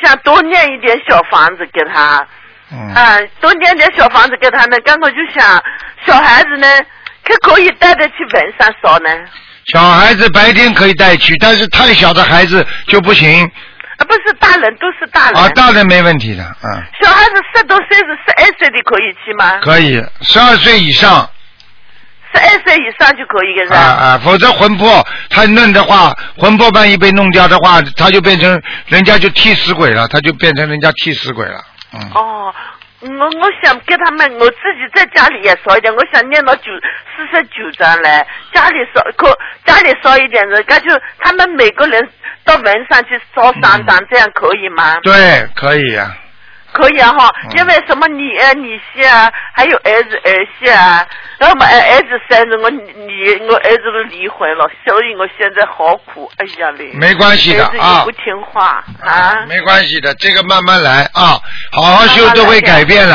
想多念一点小房子给他，多念点小房子给他呢。刚我就想，小孩子呢，可以带着去坟上烧呢。 小孩子白天可以带去，但是太小的孩子就不行。 不是大人，都是大人。 大人没问题的， 小孩子10多岁是12岁的可以去吗？ 可以，12岁以上。 12岁以上就可以是吧？ 否则魂魄太嫩的话，魂魄万一被弄掉的话，他就变成人家就替死鬼了，他就变成人家替死鬼了。 我想给他们，我自己在家里也烧一点，我想念到49章来，家里烧一点的，那就他们每个人到坟上去烧3张，这样可以吗？ 对，可以啊。 可以啊哈，因为什么你媳啊，还有儿媳啊，然后我儿子生日，我儿子都离婚了，所以我现在好苦，哎呀嘞。 没关系的儿子也不听话啊。 没关系的，这个慢慢来啊，好好修都会改变了。